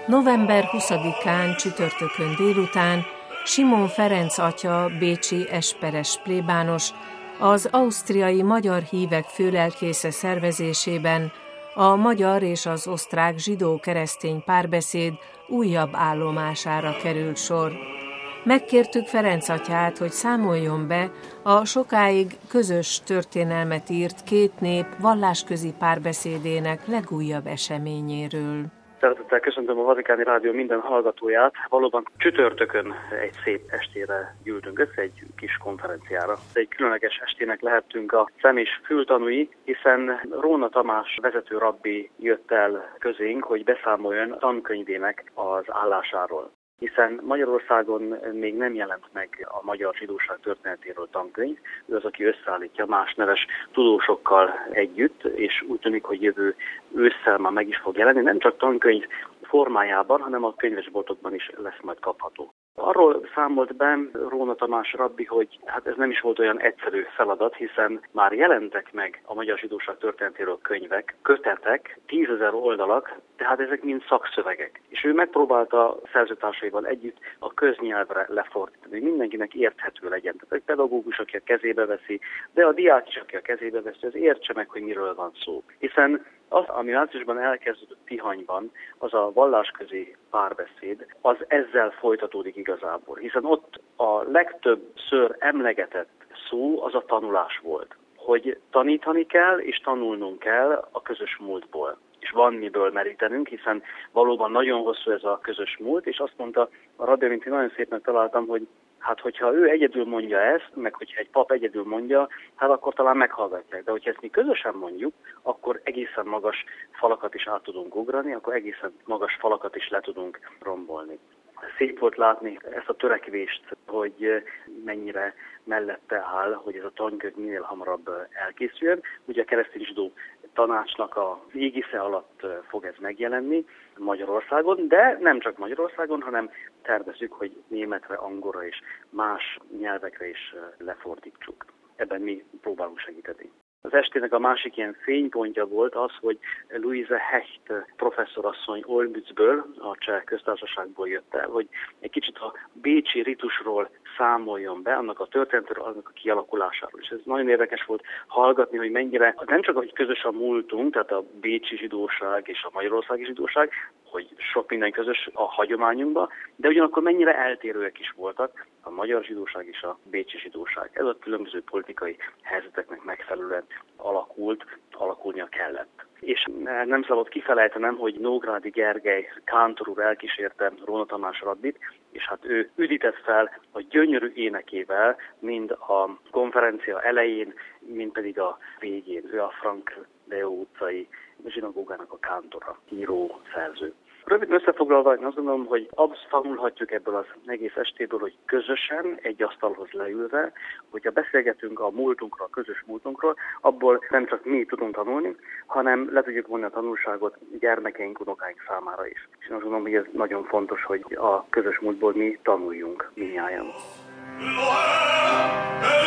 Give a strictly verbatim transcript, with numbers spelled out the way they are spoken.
november huszadikán csütörtökön délután Simon Ferenc atya, bécsi esperes plébános, az ausztriai magyar hívek főlelkésze szervezésében a magyar és az osztrák zsidó-keresztény párbeszéd újabb állomására került sor. Megkértük Ferenc atyát, hogy számoljon be a sokáig közös történelmet írt két nép vallásközi párbeszédének legújabb eseményéről. Szeretettel köszöntöm a Vatikáni Rádió minden hallgatóját. Valóban csütörtökön egy szép estére gyűltünk össze, egy kis konferenciára. Egy különleges estének lehettünk a szem- és fültanúi, hiszen Róna Tamás vezető rabbi jött el közénk, hogy beszámoljon tankönyvének az állásáról. Hiszen Magyarországon még nem jelent meg a magyar zsidóság történetéről tankönyv, ő az, aki összeállítja más neves tudósokkal együtt, és úgy tűnik, hogy jövő ősszel már meg is fog jelenni, nem csak tankönyv formájában, hanem a könyvesboltokban is lesz majd kapható. Arról számolt be Róna Tamás rabbi, hogy hát ez nem is volt olyan egyszerű feladat, hiszen már jelentek meg a magyar zsidóság történetéről könyvek, kötetek, tízezer oldalak, tehát ezek mind szakszövegek. És ő megpróbálta szerzőtársaival együtt a köznyelvre lefordítani, hogy mindenkinek érthető legyen. Tehát egy pedagógus, aki a kezébe veszi, de a diák is, aki a kezébe veszi, az értse meg, hogy miről van szó. Hiszen az, ami márciusban elkezdődött Tihanyban, az a vallásközi párbeszéd, az ezzel folytatódik igazából. Hiszen ott a legtöbbször emlegetett szó az a tanulás volt. Hogy tanítani kell és tanulnunk kell a közös múltból. És van miből merítenünk, hiszen valóban nagyon hosszú ez a közös múlt, és azt mondta a rabbi, mint én nagyon szépen találtam, hogy hát hogyha ő egyedül mondja ezt, meg hogyha egy pap egyedül mondja, hát akkor talán meghallgatják. De hogyha ezt mi közösen mondjuk, akkor egészen magas falakat is át tudunk ugrani, akkor egészen magas falakat is le tudunk rombolni. Szép volt látni ezt a törekvést, hogy mennyire mellette áll, hogy ez a tankönyv minél hamarabb elkészüljön. Ugye a keresztény zsidó tanácsnak a égisze alatt fog ez megjelenni Magyarországon, de nem csak Magyarországon, hanem tervezzük, hogy németre, angolra és más nyelvekre is lefordítsuk. Ebben mi próbálunk segíteni. Az estének a másik ilyen fénypontja volt az, hogy Luise Hecht professzorasszony Olmützből, a Cseh Köztársaságból jött el, hogy egy kicsit a bécsi ritusról számoljon be, annak a történetről, annak a kialakulásáról. És ez nagyon érdekes volt hallgatni, hogy mennyire, nem csak, hogy közös a múltunk, tehát a bécsi zsidóság és a magyarországi zsidóság, hogy sok minden közös a hagyományunkban, de ugyanakkor mennyire eltérőek is voltak a magyar zsidóság és a bécsi zsidóság. Ez a különböző politikai helyzeteknek megfelelően alakult, alakulnia kellett. És nem szabad kifelejtenem, hogy Nógrádi Gergely kántor úr elkísérte Róna Tamás rabbit, és hát ő üdített fel a gyönyörű énekével, mind a konferencia elején, mind pedig a végén. Ő a Frank Leo utcai zsinagógának a kántora, író, szerző. Röviden összefoglalva, azt gondolom, hogy azt tanulhatjuk ebből az egész estéből, hogy közösen egy asztalhoz leülve, hogyha beszélgetünk a múltunkról, a közös múltunkról, abból nem csak mi tudunk tanulni, hanem le tudjuk vonni a tanulságot gyermekeink, unokáink számára is. És azt gondolom, hogy ez nagyon fontos, hogy a közös múltból mi tanuljunk mindnyájan.